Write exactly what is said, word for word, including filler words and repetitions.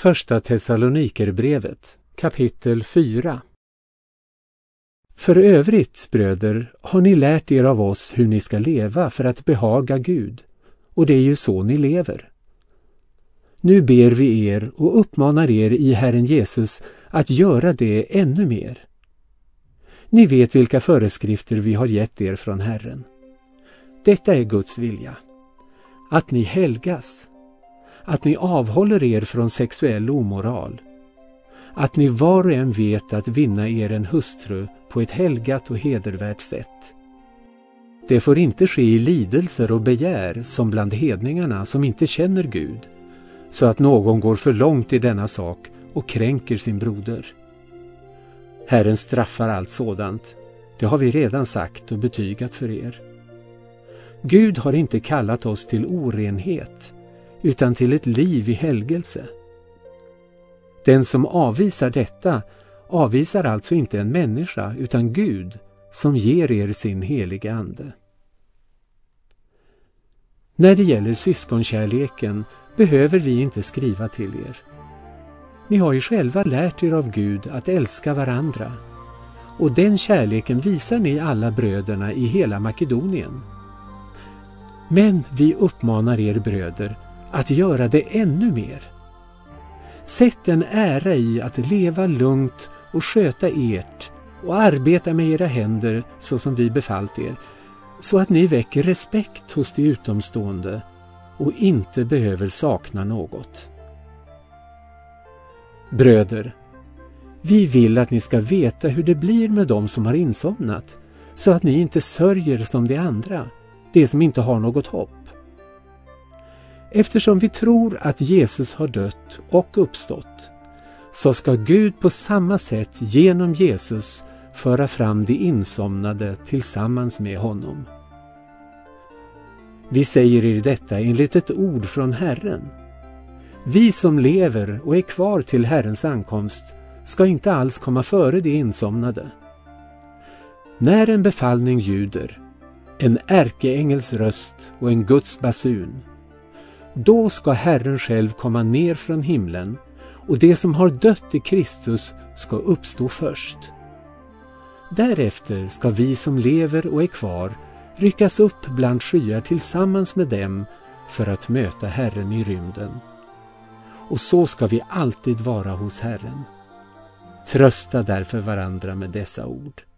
Första Thessalonikerbrevet, kapitel fyra. För övrigt, bröder, har ni lärt er av oss hur ni ska leva för att behaga Gud, och det är ju så ni lever. Nu ber vi er och uppmanar er i Herren Jesus att göra det ännu mer. Ni vet vilka föreskrifter vi har gett er från Herren. Detta är Guds vilja, att ni helgas, att ni avhåller er från sexuell omoral, att ni var och en vet att vinna er en hustru på ett helgat och hedervärt sätt. Det får inte ske i lidelser och begär som bland hedningarna som inte känner Gud, så att någon går för långt i denna sak och kränker sin broder. Herren straffar allt sådant, det har vi redan sagt och betygat för er. Gud har inte kallat oss till orenhet, utan till ett liv i helgelse. Den som avvisar detta avvisar alltså inte en människa utan Gud som ger er sin heliga ande. När det gäller syskonkärleken behöver vi inte skriva till er. Ni har ju själva lärt er av Gud att älska varandra, och den kärleken visar ni alla bröderna i hela Makedonien. Men vi uppmanar er bröder att göra det ännu mer. Sätt en ära i att leva lugnt och sköta ert och arbeta med era händer så som vi befallt er, så att ni väcker respekt hos de utomstående och inte behöver sakna något. Bröder, vi vill att ni ska veta hur det blir med dem som har insomnat, så att ni inte sörjer som de andra, de som inte har något hopp. Eftersom vi tror att Jesus har dött och uppstått, så ska Gud på samma sätt genom Jesus föra fram de insomnade tillsammans med honom. Vi säger er detta enligt ett ord från Herren. Vi som lever och är kvar till Herrens ankomst ska inte alls komma före de insomnade. När en befallning ljuder, en ärkeängels röst och en Guds basun, då ska Herren själv komma ner från himlen, och det som har dött i Kristus ska uppstå först. Därefter ska vi som lever och är kvar ryckas upp bland skyar tillsammans med dem för att möta Herren i rymden. Och så ska vi alltid vara hos Herren. Trösta därför varandra med dessa ord.